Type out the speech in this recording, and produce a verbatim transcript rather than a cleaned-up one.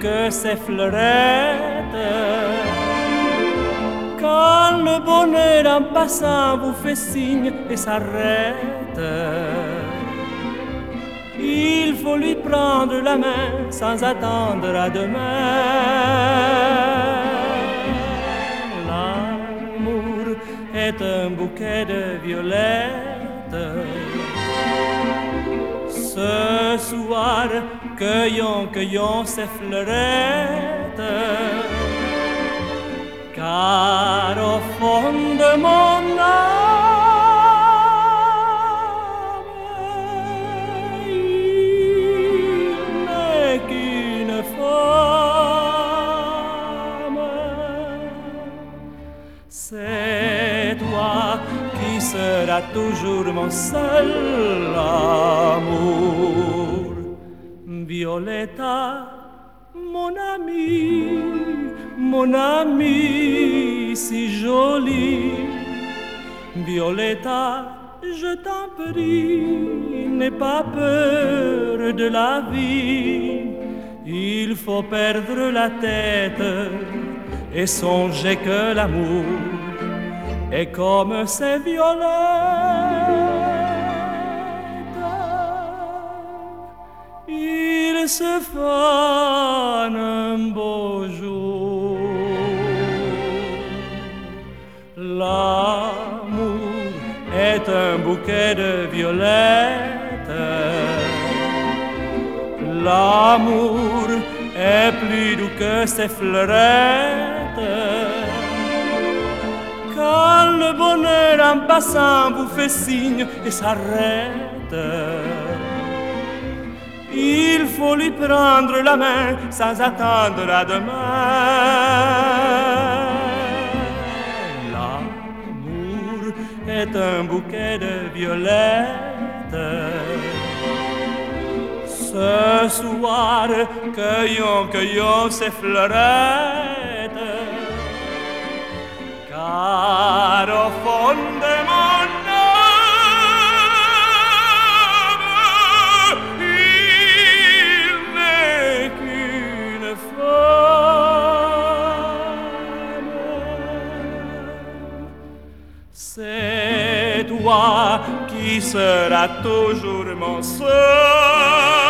que ses fleurettes. Quand le bonheur en passant vous fait signe et s'arrête, il faut lui prendre la main sans attendre à demain. L'amour est un bouquet de violettes. Ce soir, cueillons, cueillons ces fleurettes, car au fond de mon âme, il n'est qu'une femme. C'est toi qui seras toujours mon seul amour. Violetta, mon amie, mon amie si jolie. Violetta, je t'en prie, n'aie pas peur de la vie. Il faut perdre la tête et songer que l'amour est comme ces violettes. Il se fane un beau jour. L'amour est un bouquet de violettes. L'amour est plus doux que ses fleurettes. Quand le bonheur en passant vous fait signe et s'arrête, il faut lui prendre la main sans attendre à demain. L'amour est un bouquet de violettes. Ce soir, cueillons, cueillons ces fleurettes, car au fond de mon âme, il n'est qu'une femme. C'est toi qui seras toujours mon seul